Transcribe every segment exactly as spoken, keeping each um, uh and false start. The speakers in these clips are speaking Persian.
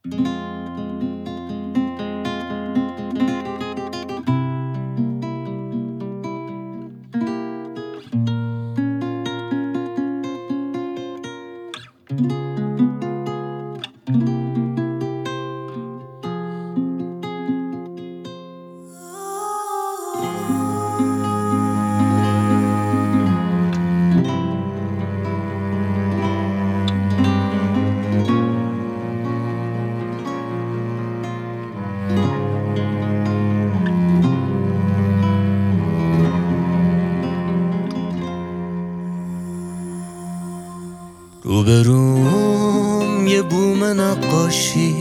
روبروم یه بوم نقاشی،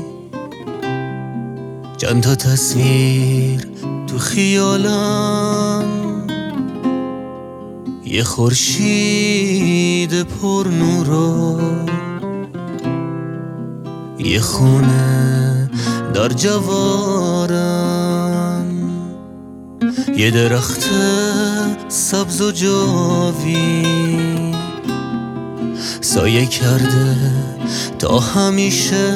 چند تا تصویر تو خیالم، یه خورشید پر نورو، یه خونه در جوارم، یه درخت سبز و جاوید سایه کرده تا همیشه،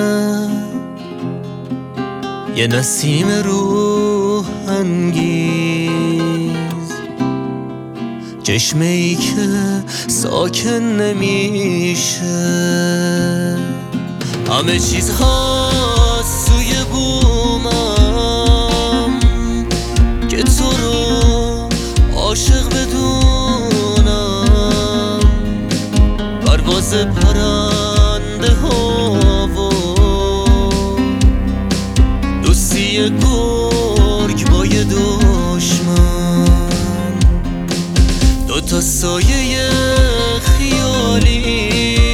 یه نسیم روح انگیز، چشمه ای که ساکن نمیشه. همه چیز هست توی بومم که تو رو عاشق بدونم، پرواز پرنده ها و دوستی گرگ با یه دشمن، دوتا سایه خیالی،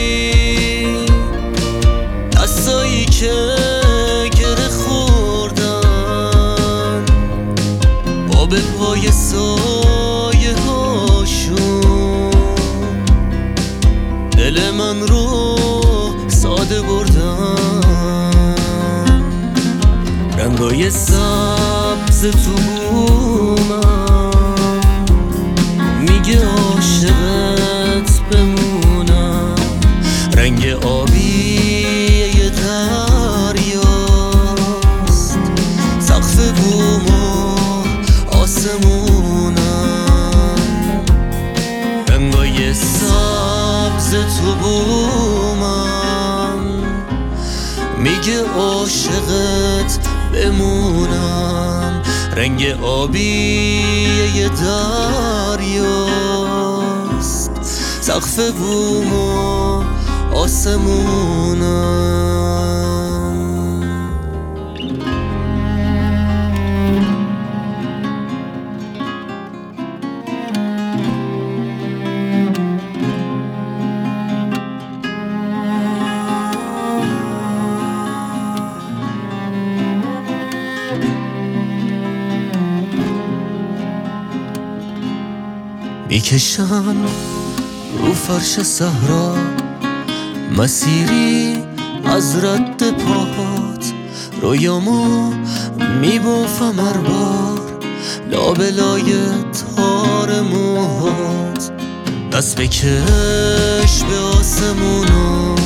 دستایی که گره خوردن با به پای سایه هاشون، دل من رو ساده بردن. رنگای سبز تو بومم میگه عاشقت بمونم، رنگ آبی یه دریاست، سقف بوم و آسمونم. رنگای سبز تو بومم میگه عاشقت بمونم، رنگ آبی یه دریاست، سقف بوم و آسمونم. میکشم رو فرش صحرا مسیری از رد پاهات، رویامو میبافم هر بار لابلای تار موهات، دست بکش به آسمونو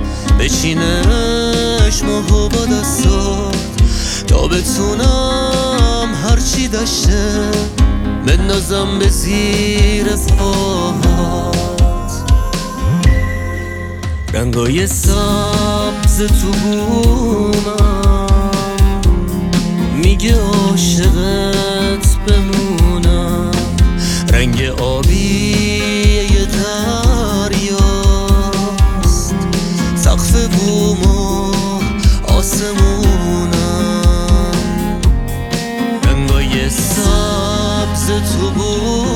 بچینش ماهو با دستات، تا بتونم هرچی داشته بندازم به زیر پاهات. رنگای سبز تو بومم میگه عاشقت بمونم، رنگ آبی یه دریاست، سقف بوم و آسمونم. رنگای سبز تو بومم